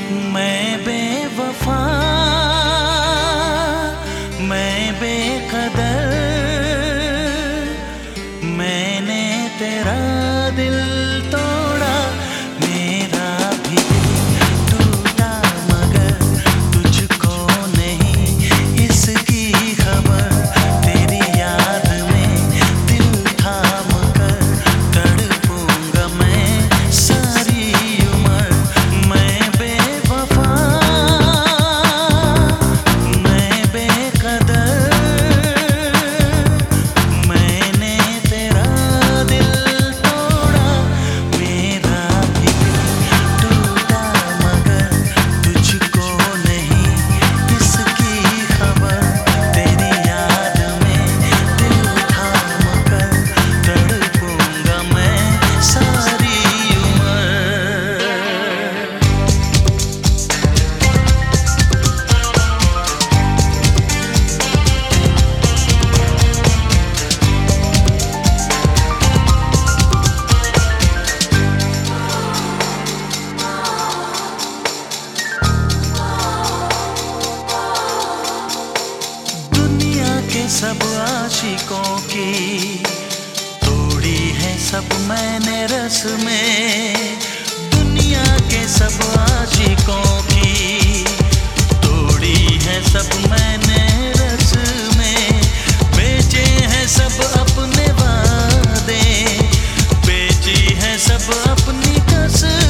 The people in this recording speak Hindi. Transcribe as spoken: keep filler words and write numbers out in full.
मैं बेवफा, मैं बेकदर, मैंने तेरा दिल तोड़ा, मेरा भी टूटा मगर तुझको नहीं इसकी खबर। तेरी याद में दिल थाम कर तड़पूंगा मैं सारी उम्र। मैं बेवफा, मैं बेकदर, मैंने तेरा दिल तोड़ा, मेरा भी टूटा मगर तुझको नहीं इसकी खबर। तेरी याद में दिल थाम कर तड़पूंगा मैं सारी उम्र। दुनिया के सब आशिकों की तोड़ी है सब मैंने रस में। दुनिया के सब आशिकों की तोड़ी है सब मैंने रस में। बेचे हैं सब अपने वादे, बेची है सब अपनी कसम।